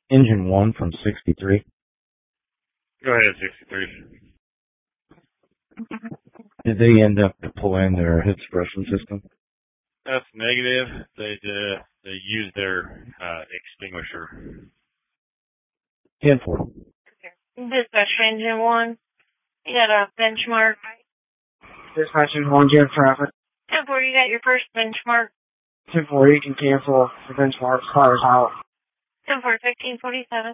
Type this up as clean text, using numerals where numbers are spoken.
Engine 1 from 63. Go ahead, 63. Did they end up deploying their hit suppression system? That's negative. They used their extinguisher. 10-4. Dispatch Engine 1. You got a benchmark. Dispatch Engine 1, do you have traffic? 10-4, you got your first benchmark. 10-4, you can cancel the benchmark. Fire's out. 10-4, 1547.